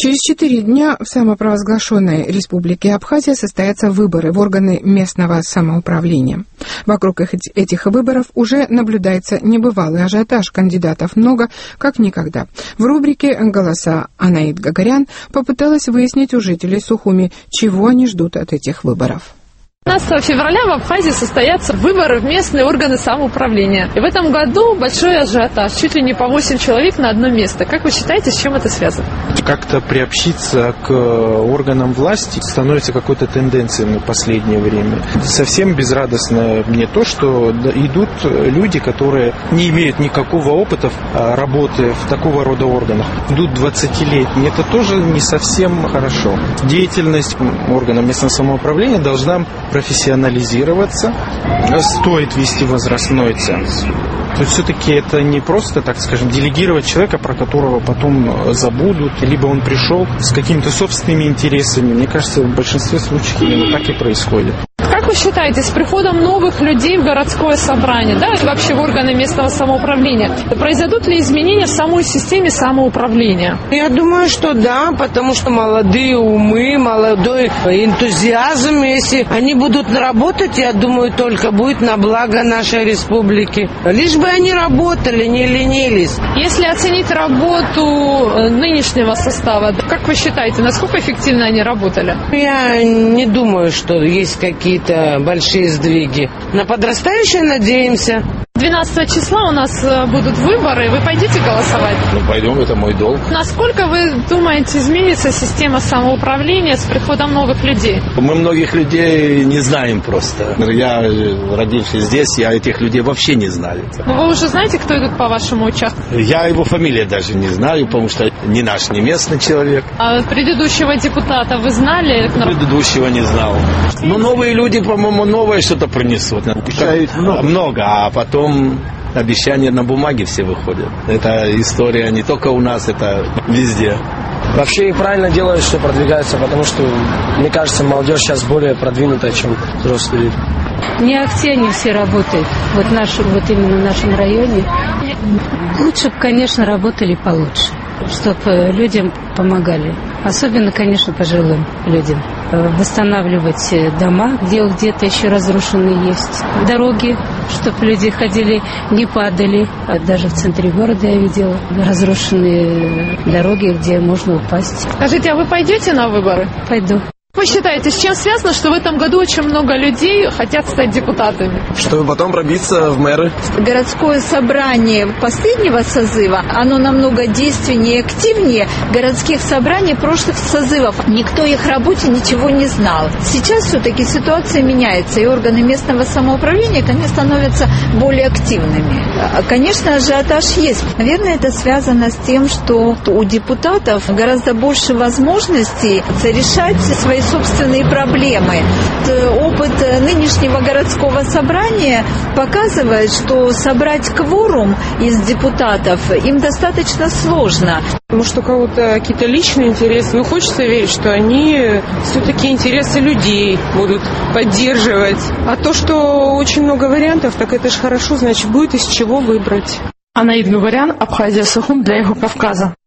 Через 4 дня в самопровозглашенной Республике Абхазия состоятся выборы в органы местного самоуправления. Вокруг этих выборов уже наблюдается небывалый ажиотаж, кандидатов много, как никогда. В рубрике «Голоса» Анаид Гагарян попыталась выяснить у жителей Сухуми, чего они ждут от этих выборов. 15 февраля в Абхазии состоятся выборы в местные органы самоуправления. И в этом году большой ажиотаж, чуть ли не по 8 человек на одно место. Как вы считаете, с чем это связано? Как-то приобщиться к органам власти становится какой-то тенденцией в последнее время. Совсем безрадостно мне то, что идут люди, которые не имеют никакого опыта работы в такого рода органах. Идут 20-летние. Это тоже не совсем хорошо. Деятельность органов местного самоуправления должна профессионализироваться, стоит вести возрастной ценз. То есть все-таки это не просто, так скажем, делегировать человека, про которого потом забудут, либо он пришел с какими-то собственными интересами. Мне кажется, в большинстве случаев именно так и происходит. Как вы считаете, с приходом новых людей в городское собрание, да, и вообще в органы местного самоуправления, произойдут ли изменения в самой системе самоуправления? Я думаю, что да, потому что молодые умы, молодой энтузиазм, если они будут работать, я думаю, только будет на благо нашей республики. Лишь бы они работали, не ленились. Если оценить работу нынешнего состава, как вы считаете, насколько эффективно они работали? Я не думаю, что есть какие-то большие сдвиги. На подрастающее надеемся. 12 числа у нас будут выборы. Вы пойдете голосовать? Пойдем, это мой долг. Насколько вы думаете, изменится система самоуправления с приходом новых людей? Мы многих людей не знаем просто. Я, родившись здесь, я этих людей вообще не знаю. Но вы уже знаете, кто идут по вашему участку? Я его фамилию даже не знаю, потому что не наш, не местный человек. А предыдущего депутата вы знали? Предыдущего не знал. Но новые люди, по-моему, новое что-то принесут. Много, а потом обещания на бумаге все выходят. Это история не только у нас, это везде. Вообще и правильно делают, что продвигаются, потому что, мне кажется, молодежь сейчас более продвинутая, чем взрослые. Не акте они все работают, вот именно в нашем районе. Лучше бы, конечно, работали получше, чтобы людям помогали. Особенно, конечно, пожилым людям. Восстанавливать дома, где-то еще разрушенные есть. Дороги, чтобы люди ходили, не падали. Даже в центре города я видела разрушенные дороги, где можно упасть. Скажите, а вы пойдете на выборы? Пойду. Вы считаете, с чем связано, что в этом году очень много людей хотят стать депутатами? Чтобы потом пробиться в мэры. Городское собрание последнего созыва, оно намного действеннее и активнее городских собраний прошлых созывов. Никто их работе ничего не знал. Сейчас все-таки ситуация меняется, и органы местного самоуправления, конечно, становятся более активными. Конечно, ажиотаж есть. Наверное, это связано с тем, что у депутатов гораздо больше возможностей решать свои собственные проблемы. Опыт нынешнего городского собрания показывает, что собрать кворум из депутатов им достаточно сложно. Может, у кого-то какие-то личные интересы, но хочется верить, что они все-таки интересы людей будут поддерживать. А то, что очень много вариантов, так это же хорошо, значит, будет из чего выбрать. Анаид Гагарян, Абхазия, Сухум для Юго Кавказа.